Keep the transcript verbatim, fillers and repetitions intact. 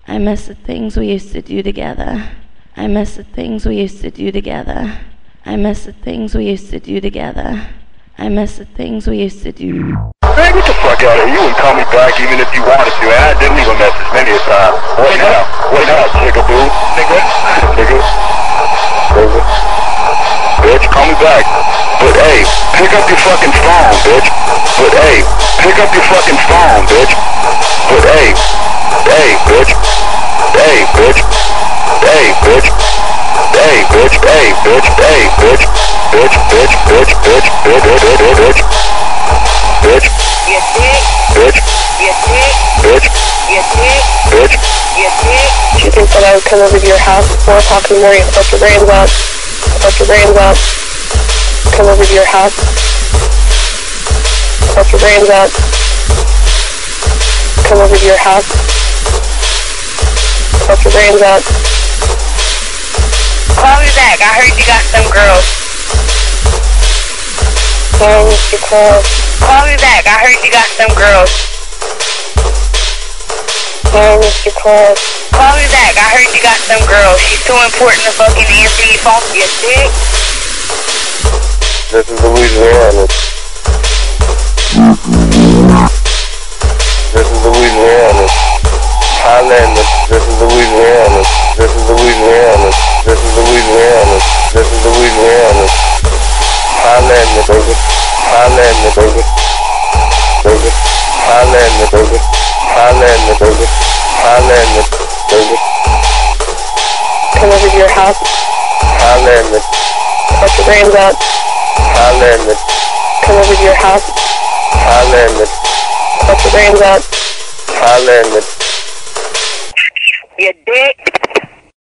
I miss the things we used to do together. I miss the things we used to do together. I miss the things we used to do together. I miss the things we used to do. Man, get the fuck out of here. You wouldn't call me back even if you wanted to, and I didn't leave a message many a time. What now? What now, jigaboo? Nigga? Nigga? Nigga? Bitch, call me back. But hey, pick up your fucking phone, bitch. But hey, pick up your fucking phone, bitch. But hey, hey, bitch. Hey, bitch. Hey, bitch. Hey, bitch. Hey, bitch. Hey, bitch. Bitch, bitch, bitch, bitch, bitch, bitch, bitch. Bitch. You dick. Bitch. You dick. Bitch. You dick. Bitch. You dick. She thinks that I would come over to your house at four o'clock in the morning and fuck your brains out. Fuck your brains out. Come over to your house. Fuck your brains out. Come over to your house. Fuck your brains out. Call me back. I heard you got some girls. No, Mister Call. Call me back. I heard you got some girls. No, Mister Call. Call me back. I heard you got some girls. She's too important to fucking answer your phone. You dick. This is Louisiana. This is Louisiana. Highlander. This is Louisiana. This is Louisiana. This is Louisiana. This is Louisiana. Highlander, baby. Highlander, baby. Baby. Highlander, baby. Highlander, baby. Highlander, baby. Come over to your house. Highlander. Fuck your brains out. Highlander. Come over to your house. Highlander. Fuck your brains out. Highlander. You dick.